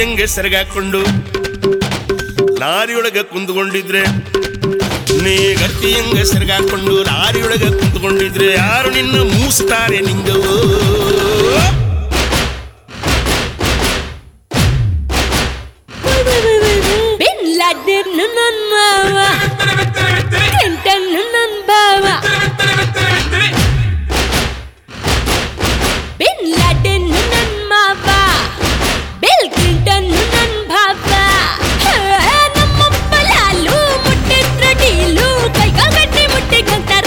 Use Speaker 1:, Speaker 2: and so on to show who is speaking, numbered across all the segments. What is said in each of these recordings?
Speaker 1: ಹೆಂಗೆ ಸೆರಗಾಕೊಂಡು ಲಾರಿಯೊಳಗೆ ಕುಂತ್ಕೊಂಡಿದ್ರೆ ನೀ ಗಟ್ಟಿ ಹೆಂಗೆ ಸೆರಗಾಕೊಂಡು ಲಾರಿಯೊಳಗೆ ಕುಂತ್ಕೊಂಡಿದ್ರೆ ಯಾರು ನಿನ್ನ ಮೂಸ್ತಾರೆ ನಿಂಗವು
Speaker 2: ಬಿನ್ ಲಾಡೆನ್ ನನ್ ಮಾವ ಕ್ಲಿಂಟನ್ ನನ್ ಬಾವ ಬಿನ್ ಲಾಡೆನ್ ನನ್ ಮಾವ ಬಿಲ್ ಕ್ಲಿಂಟನ್ ನನ್ ಭಾವ ನಮ್ಮಪ್ಪ ಲಾಲು ಮುಟ್ಟಿದ್ರ ಡೀಲು ಕೈಕಾಲ್ ಗಟ್ಟಿ ಮುಟ್ಟಿಕೊಂತಾರ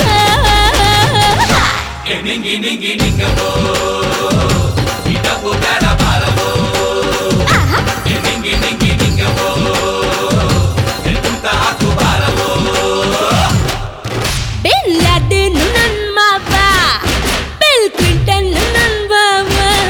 Speaker 3: ನಿಂಗಿ ನಿಂಗಿ ನಿಂಗವೋ ಇದಕ್ಕೂ ಬೇಡ ಬಾರವೋ ನಿಂಗಿ ನಿಂಗಿ ನಿಂಗವೋ ಎಂತ ಹಾಕು ಬಾರವೋ
Speaker 2: ಬಿನ್ ಲಾಡೆನ್ ನನ್ ಮಾವ ಬಿಲ್ ಕ್ಲಿಂಟನ್ ನನ್ ಬಾವ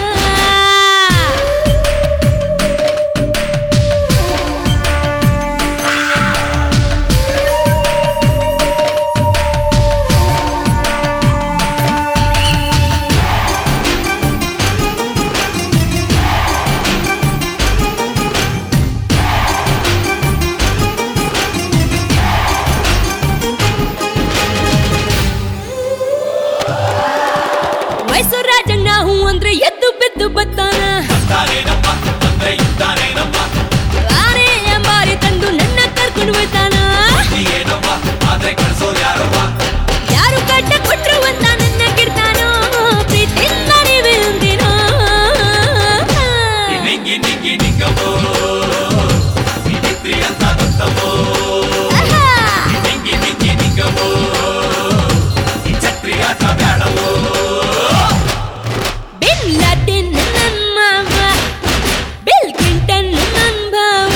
Speaker 2: ವಯಸ್ಸು ರಾಜಣ್ಣ ಹೂ ಅಂದ್ರೆ ಎದ್ದು ಬಿದ್ದು ಬತ್ತಾನ
Speaker 3: ತಾನೇನಪ್ಪ ಅಂದ್ರೆ ಇದ್ದಾನೇನಪ್ಪ
Speaker 2: ಆನೆ ಎಂಬಾರಿ ತಂದು ನನ್ನ ಕರ್ಕೊಂಡು ಹೋಯ್ತಾನ
Speaker 3: ಏನವ್ವ ಆದ್ರೆ ಕಳ್ಸೋರು ಯಾರವ್ವ
Speaker 2: ಯಾರು ಕಟ್ಟ ಕೊಟ್ರು ಅಂತ ನನ್ನ ಗಿಡ್ತಾನೋ ಪ್ರೀತಿಯಿಂದ ನೀವೇ ಅಂದಿನೋ
Speaker 3: ನಿಂಗಿ ನಿಂಗಿ ನಿಂಗವೋ ಇದಿತ್ರಿ ಅಂತ ಗೊತ್ತವೋ ನಿಂಗಿ ನಿಂಗಿ ನಿಂಗವೋ ಈ ಛತ್ರಿ ಆಟ ಬೇಡವೋ
Speaker 2: ಬಿನ್ ಲಾಡೆನ್ ನನ್ ಮಾವ ಬಿಲ್ ಕ್ಲಿಂಟನ್ ನನ್ ಭಾವ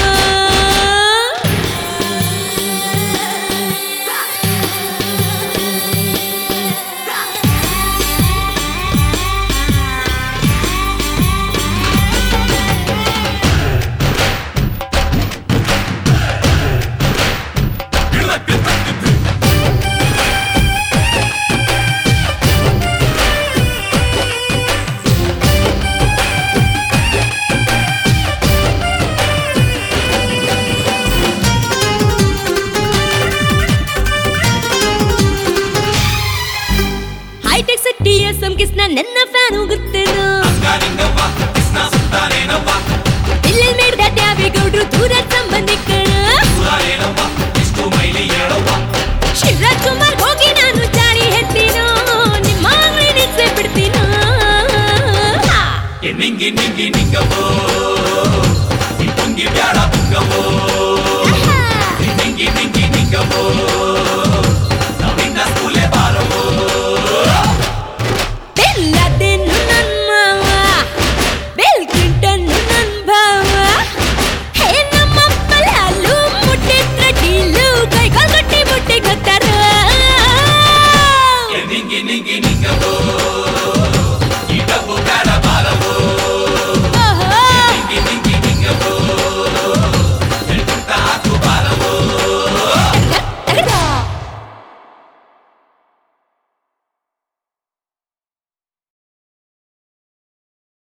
Speaker 2: ಹೈಟೆಕ್ ಸಿಟಿ ಎಸ್ಎಂ ಕಿಸ್ನ ನನ್ನ ಫ್ಯಾನ್ ಹೋಗುತ್ತೇನೋ
Speaker 3: ನಿಂಗವ್ವ ಕೃಷ್ಣ ಸುತ್ತಾನೇನವ್ವ
Speaker 2: ಇಲ್ಲಿ ಮೇಡ್ದ ದ್ಯಾವಿಗೌಡ್ರು ದೂರ ಸಂಬಂಧಿಕರ
Speaker 3: ಏನವ್ವ ಇಷ್ಟು ಮೈಲಿ ಹೇಳವ್ವ
Speaker 2: ಶಿವರಾಜ್ ಕುಮಾರ್ ಹೋಗಿ ನಾನು ಚಾಳಿ ಹೆತ್ತೀನೋ ನಿಮ್ಮ ಅಂಗಡಿ ನಿಲ್ಸೇ ಬಿಡ್ತೀನೋ
Speaker 3: ನಿಂಗಿ ನಿಂಗಿ ನಿಂಗವ್ವ